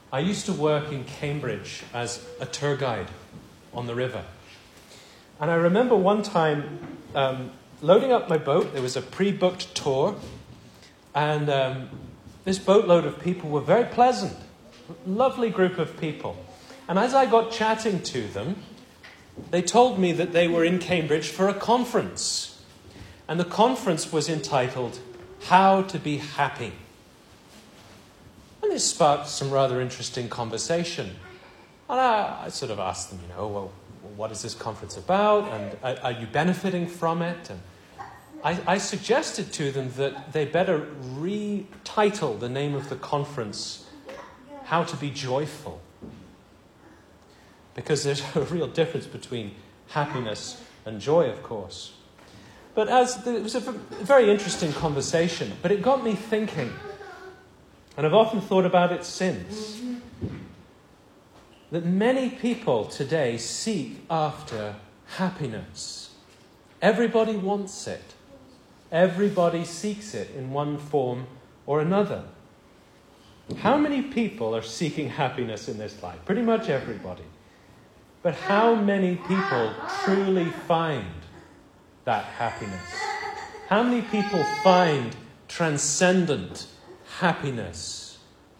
I used to work in Cambridge as a tour guide on the river. And I remember one time loading up my boat. There was a pre-booked tour. And this boatload of people were very pleasant. Lovely group of people. And as I got chatting to them, they told me that they were in Cambridge for a conference. And the conference was entitled, How to Be Happy. And this sparked some rather interesting conversation. And I sort of asked them, well, what is this conference about? And are you benefiting from it? And I suggested to them that they better retitle the name of the conference, How to Be Joyful. Because there's a real difference between happiness and joy, of course. But it was a very interesting conversation, but it got me thinking, and I've often thought about it since, that many people today seek after happiness. Everybody wants it. Everybody seeks it in one form or another. How many people are seeking happiness in this life? Pretty much everybody. But how many people truly find that happiness? How many people find transcendent happiness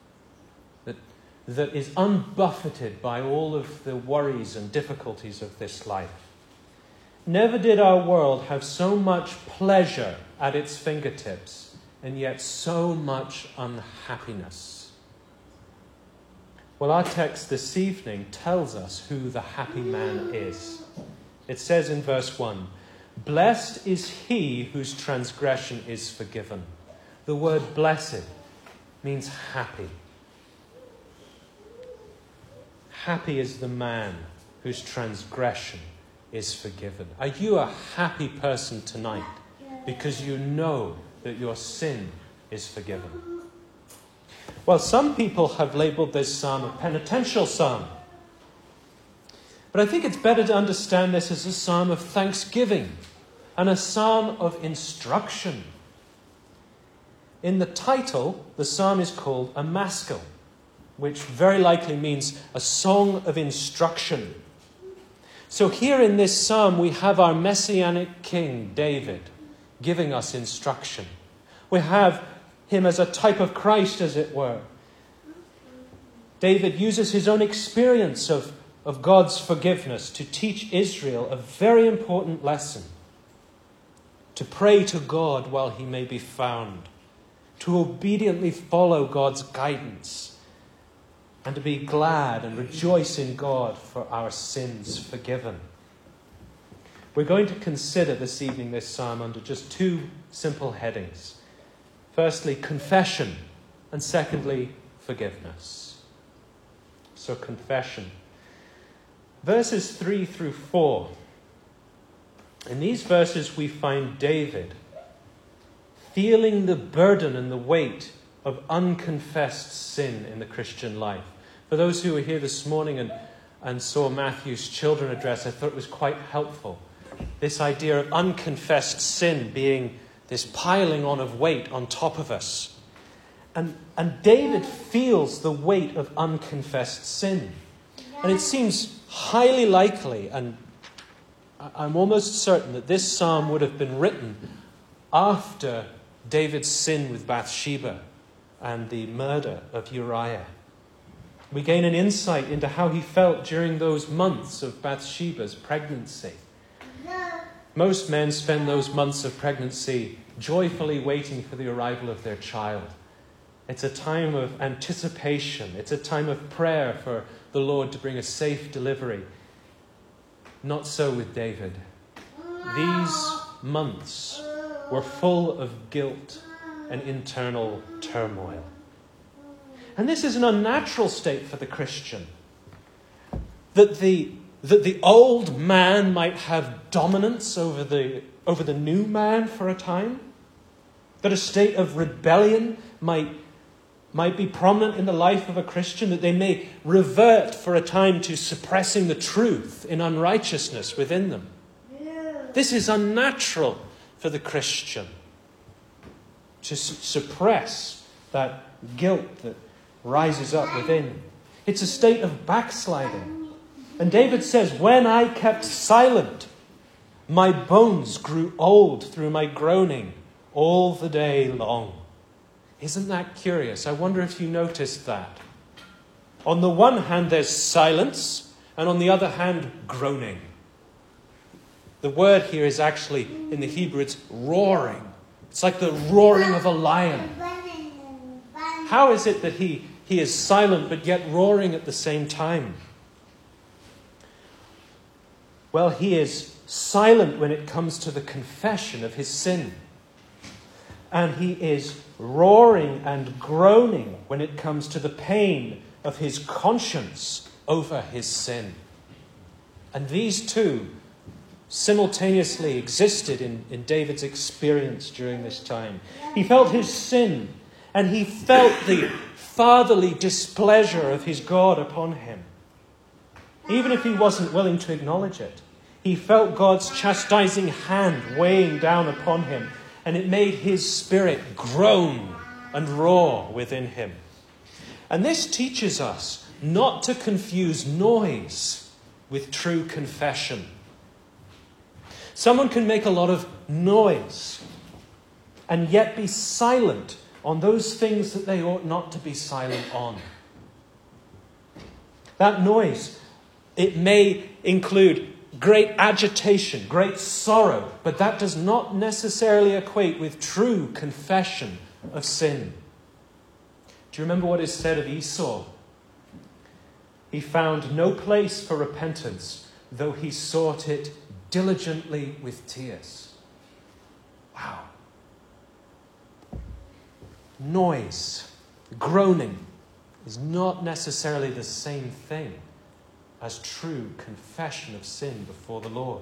that is unbuffeted by all of the worries and difficulties of this life? Never did our world have so much pleasure at its fingertips, and yet so much unhappiness. Well, our text this evening tells us who the happy man is. It says in verse 1, "Blessed is he whose transgression is forgiven." The word blessed means happy. Happy is the man whose transgression is forgiven. Are you a happy person tonight because you know that your sin is forgiven? Well, some people have labeled this psalm a penitential psalm. But I think it's better to understand this as a psalm of thanksgiving and a psalm of instruction. In the title, the psalm is called a maskil, which very likely means a song of instruction. So here in this psalm, we have our messianic king, David, giving us instruction. We have him as a type of Christ, as it were. David uses his own experience of God's forgiveness to teach Israel a very important lesson. To pray to God while he may be found. To obediently follow God's guidance. And to be glad and rejoice in God for our sins forgiven. We're going to consider this evening this psalm under just two simple headings. Firstly, confession, and secondly, forgiveness. So confession. Verses 3 through 4. In these verses we find David feeling the burden and the weight of unconfessed sin in the Christian life. For those who were here this morning and saw Matthew's children address, I thought it was quite helpful. This idea of unconfessed sin being this piling on of weight on top of us. And David feels the weight of unconfessed sin. And it seems highly likely, and I'm almost certain that this psalm would have been written after David's sin with Bathsheba and the murder of Uriah. We gain an insight into how he felt during those months of Bathsheba's pregnancy. Most men spend those months of pregnancy joyfully waiting for the arrival of their child. It's a time of anticipation. It's a time of prayer for the Lord to bring a safe delivery. Not so with David. These months were full of guilt and internal turmoil. And this is an unnatural state for the Christian. That the old man might have dominance over the new man for a time. That a state of rebellion might be prominent in the life of a Christian. That they may revert for a time to suppressing the truth in unrighteousness within them. This is unnatural for the Christian. To suppress that guilt that rises up within. It's a state of backsliding. And David says, when I kept silent, my bones grew old through my groaning all the day long. Isn't that curious? I wonder if you noticed that. On the one hand, there's silence, and on the other hand, groaning. The word here is actually, in the Hebrew, it's roaring. It's like the roaring of a lion. How is it that he is silent but yet roaring at the same time? Well, he is silent when it comes to the confession of his sin. And he is roaring and groaning when it comes to the pain of his conscience over his sin. And these two simultaneously existed in David's experience during this time. He felt his sin, and he felt the fatherly displeasure of his God upon him. Even if he wasn't willing to acknowledge it, he felt God's chastising hand weighing down upon him, and it made his spirit groan and roar within him. And this teaches us not to confuse noise with true confession. Someone can make a lot of noise and yet be silent on those things that they ought not to be silent on. That noise, it may include great agitation, great sorrow, but that does not necessarily equate with true confession of sin. Do you remember what is said of Esau? He found no place for repentance, though he sought it diligently with tears. Wow. Noise, groaning, is not necessarily the same thing as true confession of sin before the Lord.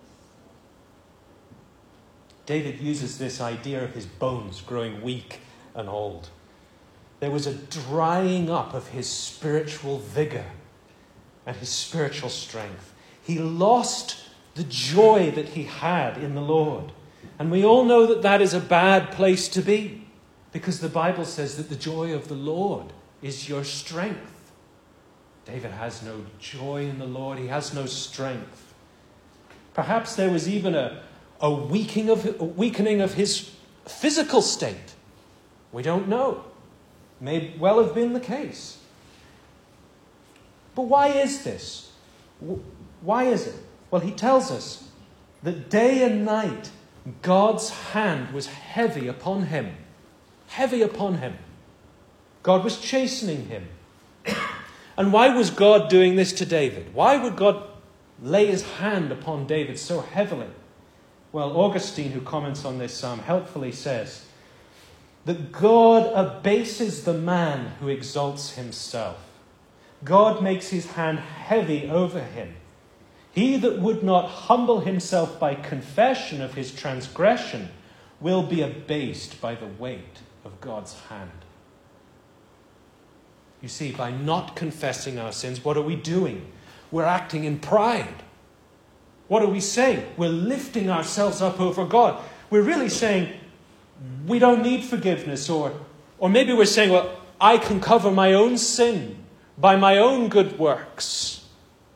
David uses this idea of his bones growing weak and old. There was a drying up of his spiritual vigor and his spiritual strength. He lost the joy that he had in the Lord. And we all know that that is a bad place to be, because the Bible says that the joy of the Lord is your strength. David has no joy in the Lord. He has no strength. Perhaps there was even a weakening of his physical state. We don't know. May well have been the case. But why is this? Why is it? Well, he tells us that day and night God's hand was heavy upon him. Heavy upon him. God was chastening him. And why was God doing this to David? Why would God lay his hand upon David so heavily? Well, Augustine, who comments on this psalm, helpfully says that God abases the man who exalts himself. God makes his hand heavy over him. He that would not humble himself by confession of his transgression will be abased by the weight of God's hand. You see, by not confessing our sins, what are we doing? We're acting in pride. What are we saying? We're lifting ourselves up over God. We're really saying, we don't need forgiveness. Or maybe we're saying, well, I can cover my own sin by my own good works.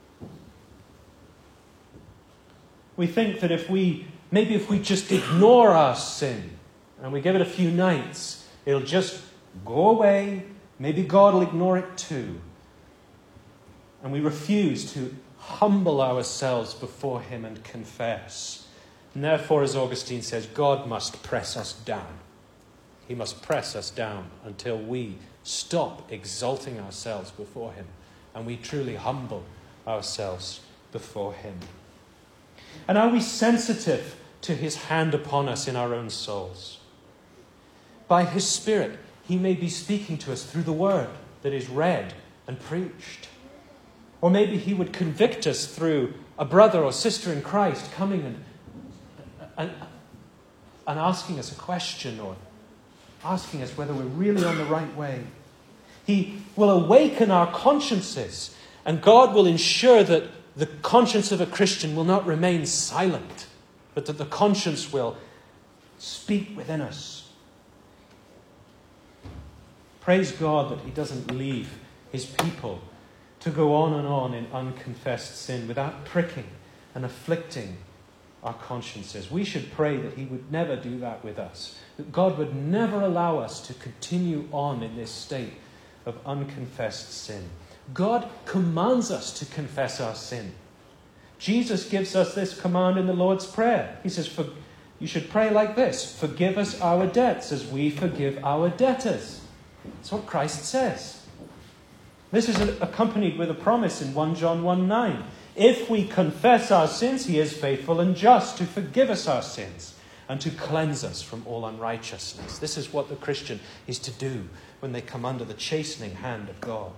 We think that if we just ignore our sin and we give it a few nights, it'll just go away. Maybe God will ignore it too. And we refuse to humble ourselves before him and confess. And therefore, as Augustine says, God must press us down. He must press us down until we stop exalting ourselves before him and we truly humble ourselves before him. And are we sensitive to his hand upon us in our own souls? By his Spirit, he may be speaking to us through the word that is read and preached. Or maybe he would convict us through a brother or sister in Christ coming and asking us a question, or asking us whether we're really on the right way. He will awaken our consciences, and God will ensure that the conscience of a Christian will not remain silent, but that the conscience will speak within us. Praise God that he doesn't leave his people to go on in unconfessed sin without pricking and afflicting our consciences. We should pray that he would never do that with us, that God would never allow us to continue on in this state of unconfessed sin. God commands us to confess our sin. Jesus gives us this command in the Lord's Prayer. He says, you should pray like this: forgive us our debts as we forgive our debtors. That's what Christ says. This is accompanied with a promise in 1 John 1:9. If we confess our sins, he is faithful and just to forgive us our sins and to cleanse us from all unrighteousness. This is what the Christian is to do when they come under the chastening hand of God.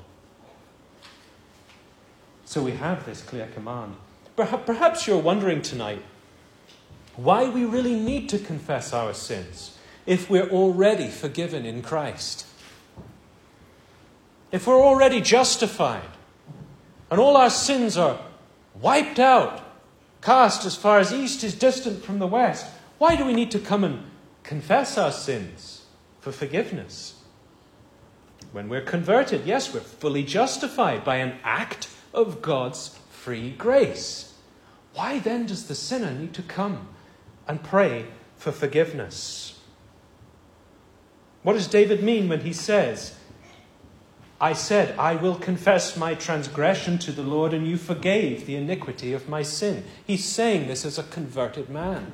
So we have this clear command. Perhaps you're wondering tonight why we really need to confess our sins if we're already forgiven in Christ. If we're already justified and all our sins are wiped out, cast as far as east is distant from the west, why do we need to come and confess our sins for forgiveness? When we're converted, yes, we're fully justified by an act of God's free grace. Why then does the sinner need to come and pray for forgiveness? What does David mean when he says, I said, I will confess my transgression to the Lord, and you forgave the iniquity of my sin? He's saying this as a converted man.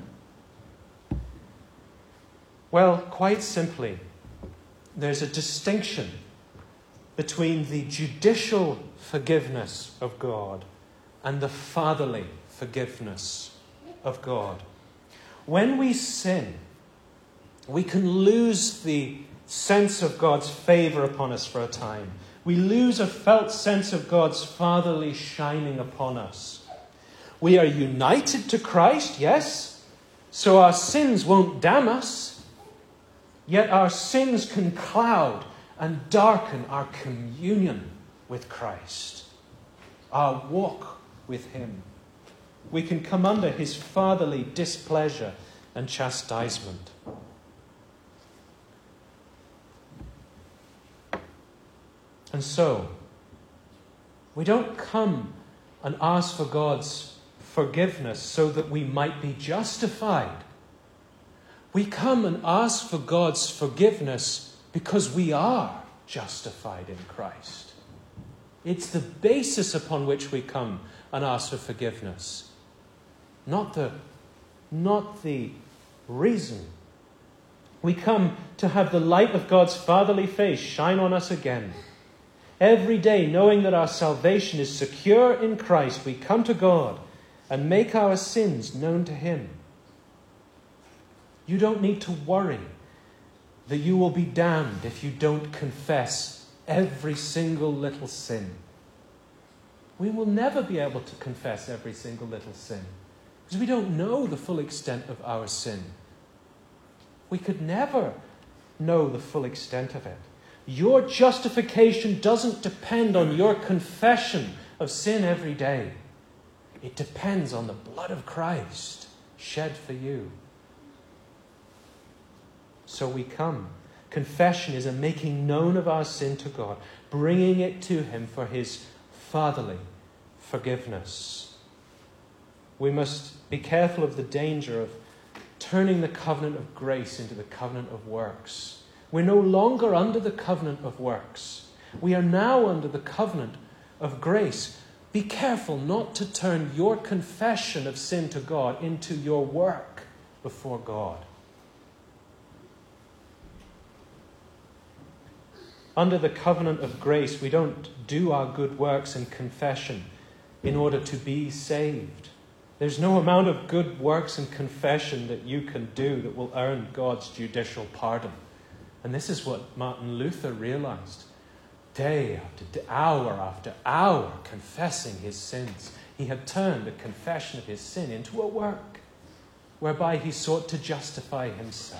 Well, quite simply, there's a distinction between the judicial forgiveness of God and the fatherly forgiveness of God. When we sin, we can lose the sense of God's favor upon us for a time. We lose a felt sense of God's fatherly shining upon us. We are united to Christ, yes, so our sins won't damn us, yet our sins can cloud and darken our communion with Christ, our walk with him. We can come under his fatherly displeasure and chastisement. And so, we don't come and ask for God's forgiveness so that we might be justified. We come and ask for God's forgiveness because we are justified in Christ. It's the basis upon which we come and ask for forgiveness, not the reason. We come to have the light of God's fatherly face shine on us again. Every day, knowing that our salvation is secure in Christ, we come to God and make our sins known to him. You don't need to worry that you will be damned if you don't confess every single little sin. We will never be able to confess every single little sin because we don't know the full extent of our sin. We could never know the full extent of it. Your justification doesn't depend on your confession of sin every day. It depends on the blood of Christ shed for you. So we come. Confession is a making known of our sin to God, bringing it to him for his fatherly forgiveness. We must be careful of the danger of turning the covenant of grace into the covenant of works. We're no longer under the covenant of works. We are now under the covenant of grace. Be careful not to turn your confession of sin to God into your work before God. Under the covenant of grace, we don't do our good works and confession in order to be saved. There's no amount of good works and confession that you can do that will earn God's judicial pardon. And this is what Martin Luther realized. Day after hour, confessing his sins. He had turned the confession of his sin into a work whereby he sought to justify himself.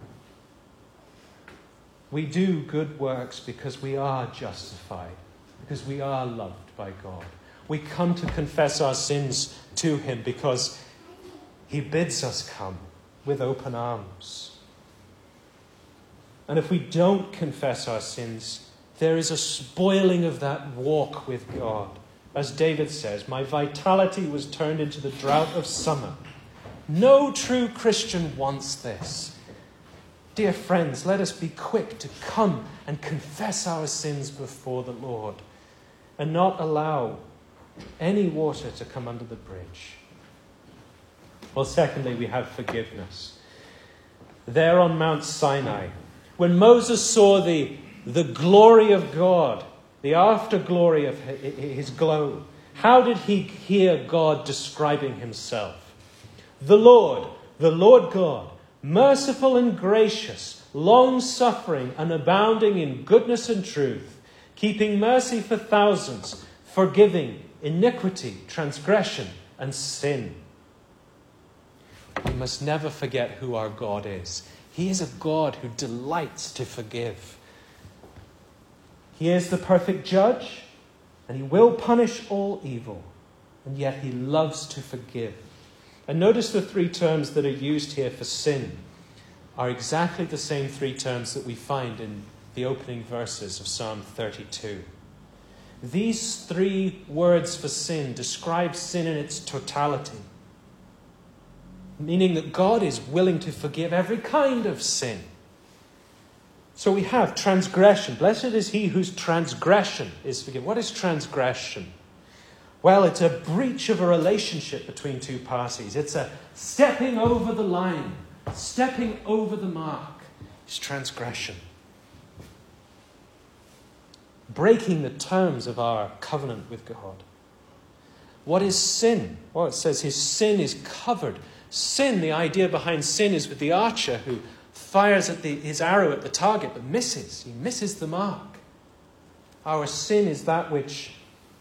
We do good works because we are justified, because we are loved by God. We come to confess our sins to him because he bids us come with open arms. And if we don't confess our sins, there is a spoiling of that walk with God. As David says, my vitality was turned into the drought of summer. No true Christian wants this. Dear friends, let us be quick to come and confess our sins before the Lord and not allow any water to come under the bridge. Well, secondly, we have forgiveness. There on Mount Sinai, when Moses saw the glory of God, the afterglory of his glow, how did he hear God describing himself? The Lord God, merciful and gracious, long-suffering and abounding in goodness and truth, keeping mercy for thousands, forgiving iniquity, transgression, and sin. We must never forget who our God is. He is a God who delights to forgive. He is the perfect judge, and he will punish all evil, and yet he loves to forgive. And notice the three terms that are used here for sin are exactly the same three terms that we find in the opening verses of Psalm 32. These three words for sin describe sin in its totality, meaning that God is willing to forgive every kind of sin. So we have transgression. Blessed is he whose transgression is forgiven. What is transgression? Well, it's a breach of a relationship between two parties. It's a stepping over the line, stepping over the mark. It's transgression. Breaking the terms of our covenant with God. What is sin? Well, it says his sin is covered. Sin, the idea behind sin is with the archer who fires at his arrow at the target but misses. He misses the mark. Our sin is that which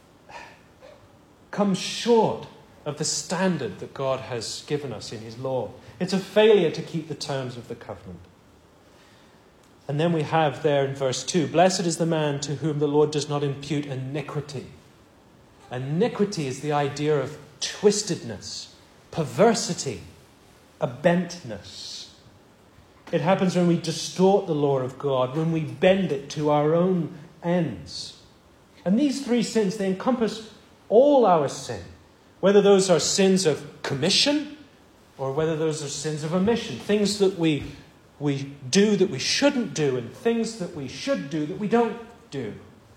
comes short of the standard that God has given us in his law. It's a failure to keep the terms of the covenant. And then we have there in verse 2, blessed is the man to whom the Lord does not impute iniquity. Iniquity is the idea of twistedness, perversity, a bentness. It happens when we distort the law of God, when we bend it to our own ends. And these three sins, they encompass all our sin, whether those are sins of commission or whether those are sins of omission, things that we do that we shouldn't do and things that we should do that we don't do.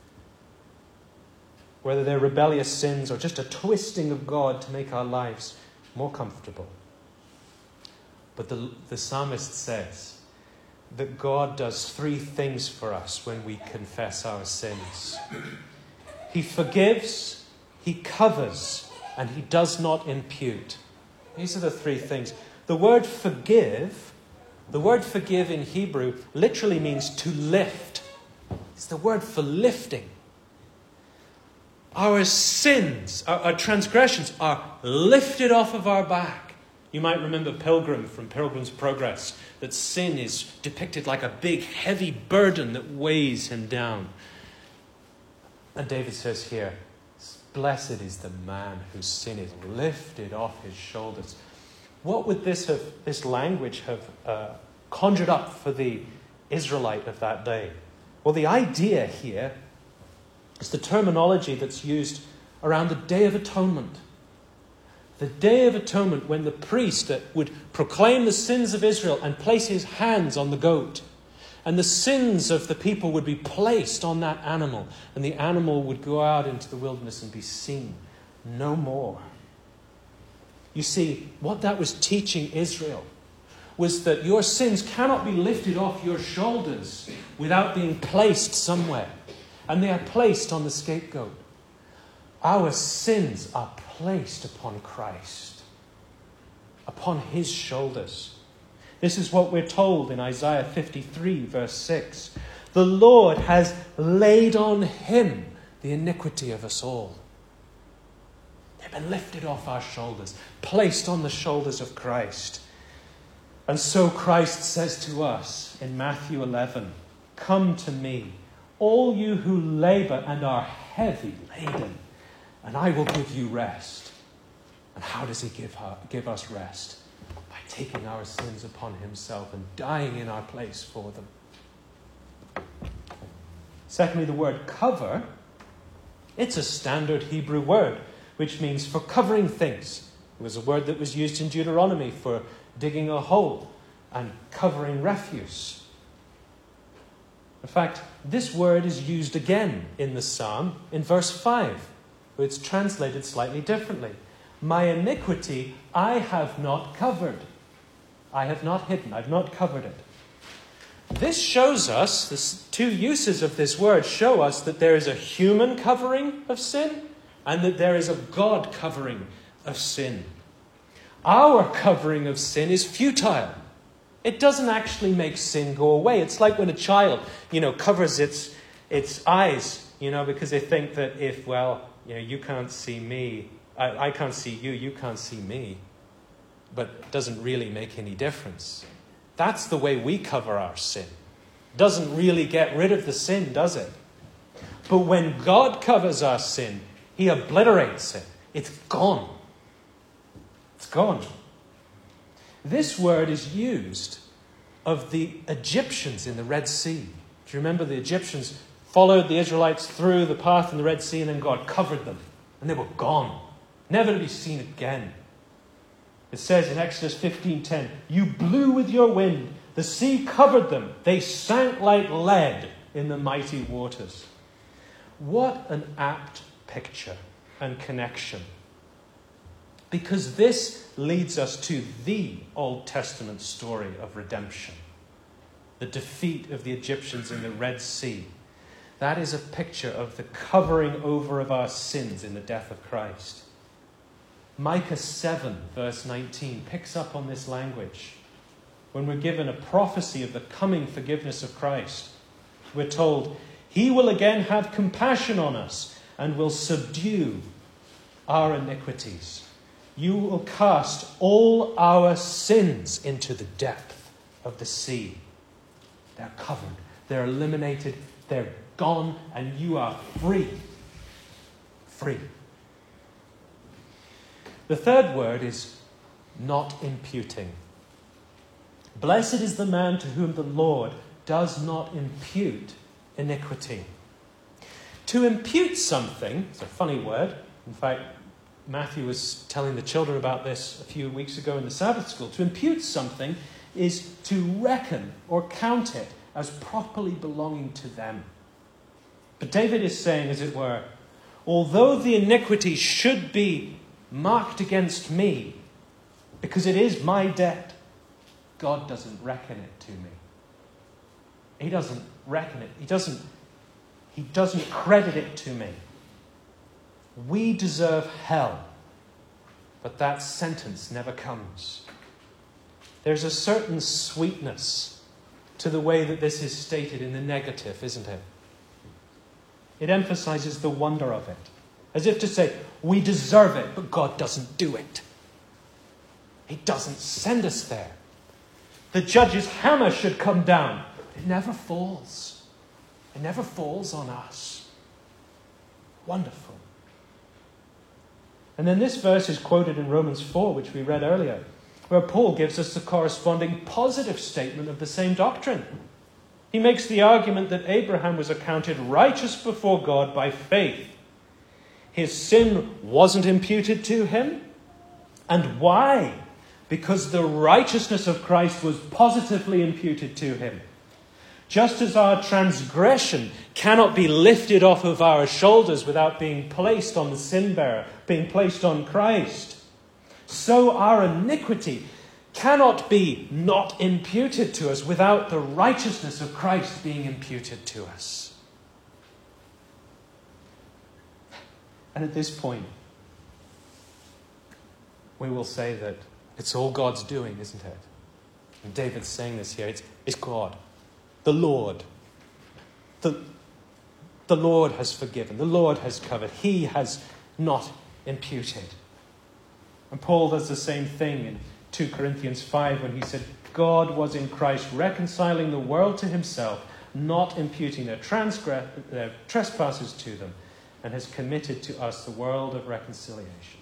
Whether they're rebellious sins or just a twisting of God to make our lives more comfortable. But the psalmist says that God does three things for us when we confess our sins. He forgives, he covers, and he does not impute. These are the three things. The word forgive in Hebrew literally means to lift. It's the word for lifting. Our sins, our transgressions are lifted off of our back. You might remember Pilgrim from Pilgrim's Progress, that sin is depicted like a big, heavy burden that weighs him down. And David says here, blessed is the man whose sin is lifted off his shoulders. What would this language have conjured up for the Israelite of that day? Well, the idea here is the terminology that's used around the Day of Atonement. The Day of Atonement, when the priest would proclaim the sins of Israel and place his hands on the goat. And the sins of the people would be placed on that animal. And the animal would go out into the wilderness and be seen no more. You see, what that was teaching Israel was that your sins cannot be lifted off your shoulders without being placed somewhere. And they are placed on the scapegoat. Our sins are placed upon Christ, upon his shoulders. This is what we're told in Isaiah 53, verse 6. The Lord has laid on him the iniquity of us all. They've been lifted off our shoulders, placed on the shoulders of Christ. And so Christ says to us in Matthew 11, come to me, all you who labor and are heavy laden, and I will give you rest. And how does he give us rest? By taking our sins upon himself and dying in our place for them. Secondly, the word cover, it's a standard Hebrew word, which means for covering things. It was a word that was used in Deuteronomy for digging a hole and covering refuse. In fact, this word is used again in the psalm in verse 5, where it's translated slightly differently. My iniquity I have not covered. I have not hidden. I've not covered it. This shows us, the two uses of this word show us that there is a human covering of sin and that there is a God covering of sin. Our covering of sin is futile. It doesn't actually make sin go away. It's like when a child, covers its eyes, because they think that if, you can't see me, I can't see you, you can't see me. But it doesn't really make any difference. That's the way we cover our sin. Doesn't really get rid of the sin, does it? But when God covers our sin, he obliterates it. It's gone. It's gone. This word is used of the Egyptians in the Red Sea. Do you remember the Egyptians followed the Israelites through the path in the Red Sea and then God covered them and they were gone, never to be seen again. It says in Exodus 15:10, you blew with your wind, the sea covered them, they sank like lead in the mighty waters. What an apt picture and connection. Because this leads us to the Old Testament story of redemption. The defeat of the Egyptians in the Red Sea. That is a picture of the covering over of our sins in the death of Christ. Micah 7, verse 19, picks up on this language. When we're given a prophecy of the coming forgiveness of Christ, we're told, he will again have compassion on us and will subdue our iniquities. You will cast all our sins into the depth of the sea. They're covered, they're eliminated, they're gone, and you are free. Free. The third word is not imputing. Blessed is the man to whom the Lord does not impute iniquity. To impute something, it's a funny word. In fact, Matthew was telling the children about this a few weeks ago in the Sabbath school. To impute something is to reckon or count it as properly belonging to them. But David is saying, as it were, although the iniquity should be marked against me, because it is my debt, God doesn't reckon it to me. He doesn't reckon it. He doesn't credit it to me. We deserve hell, but that sentence never comes. There's a certain sweetness to the way that this is stated in the negative, isn't it? It emphasizes the wonder of it. As if to say, we deserve it, but God doesn't do it. He doesn't send us there. The judge's hammer should come down. It never falls. It never falls on us. Wonderful. And then this verse is quoted in Romans 4, which we read earlier, where Paul gives us the corresponding positive statement of the same doctrine. He makes the argument that Abraham was accounted righteous before God by faith. His sin wasn't imputed to him. And why? Because the righteousness of Christ was positively imputed to him. Just as our transgression cannot be lifted off of our shoulders without being placed on the sin bearer, being placed on Christ, so our iniquity cannot be not imputed to us without the righteousness of Christ being imputed to us. And at this point, we will say that it's all God's doing, isn't it? And David's saying this here. It's God. The Lord. The Lord has forgiven. The Lord has covered. He has not imputed. And Paul does the same thing in 2 Corinthians 5 when he said, God was in Christ reconciling the world to himself, not imputing their trespasses to them, and has committed to us the world of reconciliation.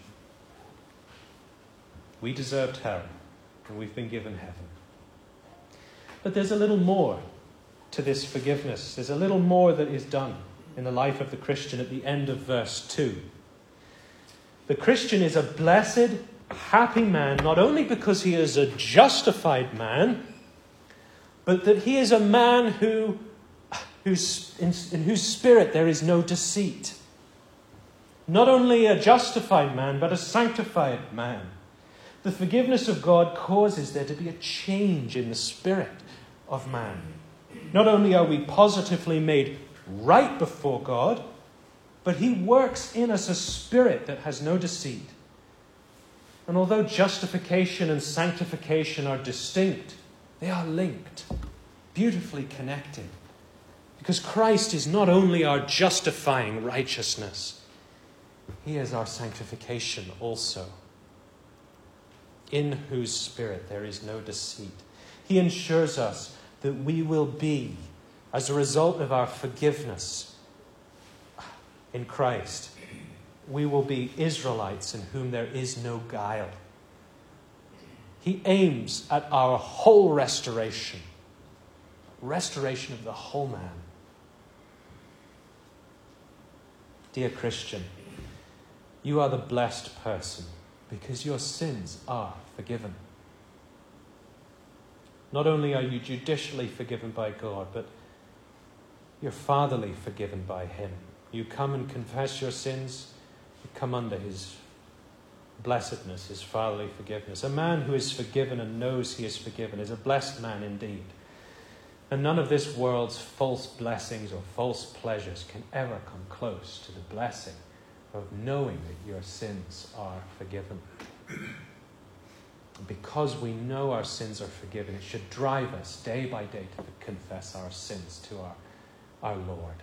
We deserved hell, and we've been given heaven. But there's a little more. to this forgiveness. There's a little more that is done in the life of the Christian at the end of verse 2. The Christian is a blessed, happy man, not only because he is a justified man, but that he is a man in whose spirit there is no deceit. Not only a justified man, but a sanctified man. The forgiveness of God causes there to be a change in the spirit of man. Not only are we positively made right before God, but he works in us a spirit that has no deceit. And although justification and sanctification are distinct, they are linked, beautifully connected. Because Christ is not only our justifying righteousness, he is our sanctification also, in whose spirit there is no deceit. He ensures us that we will be, as a result of our forgiveness in Christ, we will be Israelites in whom there is no guile. He aims at our whole restoration of the whole man. Dear Christian, you are the blessed person because your sins are forgiven. Not only are you judicially forgiven by God, but you're fatherly forgiven by him. You come and confess your sins, you come under his blessedness, his fatherly forgiveness. A man who is forgiven and knows he is forgiven is a blessed man indeed. And none of this world's false blessings or false pleasures can ever come close to the blessing of knowing that your sins are forgiven. Because we know our sins are forgiven, it should drive us day by day to confess our sins to our Lord.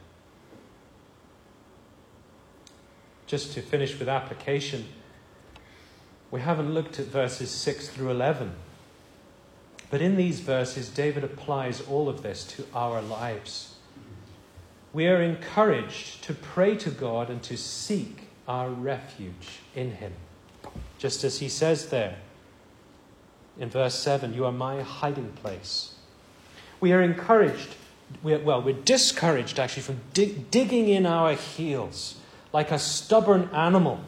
Just to finish with application, we haven't looked at verses 6 through 11. But in these verses, David applies all of this to our lives. We are encouraged to pray to God and to seek our refuge in him. Just as he says there in verse 7, you are my hiding place. We are encouraged, we're discouraged actually from digging in our heels like a stubborn animal.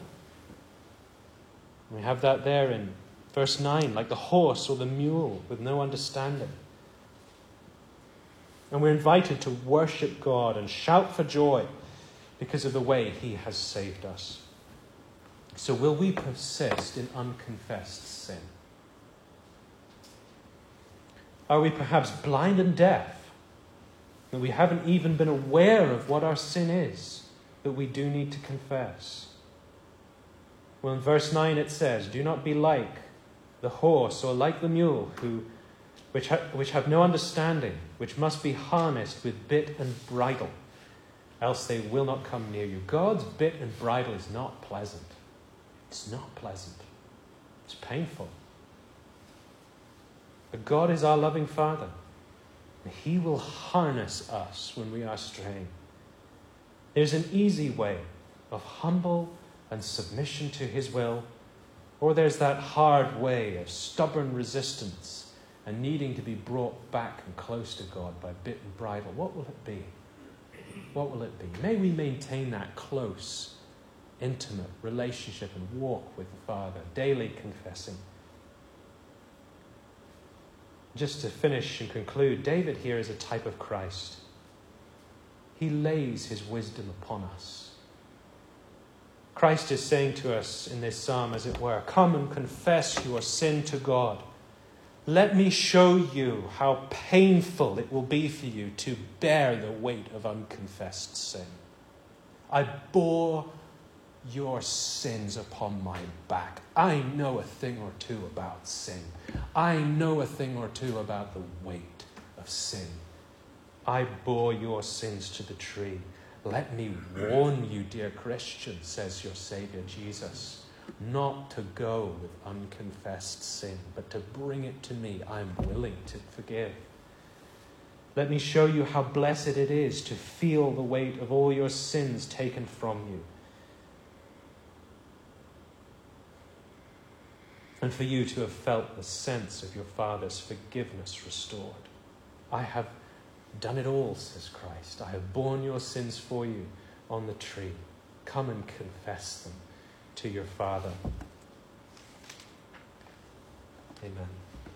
We have that there in verse 9, like the horse or the mule with no understanding. And we're invited to worship God and shout for joy because of the way he has saved us. So will we persist in unconfessed sin? Are we perhaps blind and deaf that we haven't even been aware of what our sin is that we do need to confess? Well, in verse 9 it says, do not be like the horse or like the mule which have no understanding, which must be harnessed with bit and bridle, else they will not come near you. God's bit and bridle is not pleasant. It's not pleasant. It's painful. But God is our loving Father. And he will harness us when we are straying. There's an easy way of humble and submission to his will, or there's that hard way of stubborn resistance and needing to be brought back and close to God by bit and bridle. What will it be? What will it be? May we maintain that close, intimate relationship and walk with the Father, daily confessing. Just to finish and conclude, David here is a type of Christ. He lays his wisdom upon us. Christ is saying to us in this psalm, as it were, come and confess your sin to God. Let me show you how painful it will be for you to bear the weight of unconfessed sin. I bore your sins upon my back. I know a thing or two about sin. I know a thing or two about the weight of sin. I bore your sins to the tree. Let me warn you, dear Christian, says your Savior Jesus, not to go with unconfessed sin, but to bring it to me. I'm willing to forgive. Let me show you how blessed it is to feel the weight of all your sins taken from you. And for you to have felt the sense of your Father's forgiveness restored. I have Done it all, says Christ. I have borne your sins for you on the tree. Come and confess them to your Father. Amen.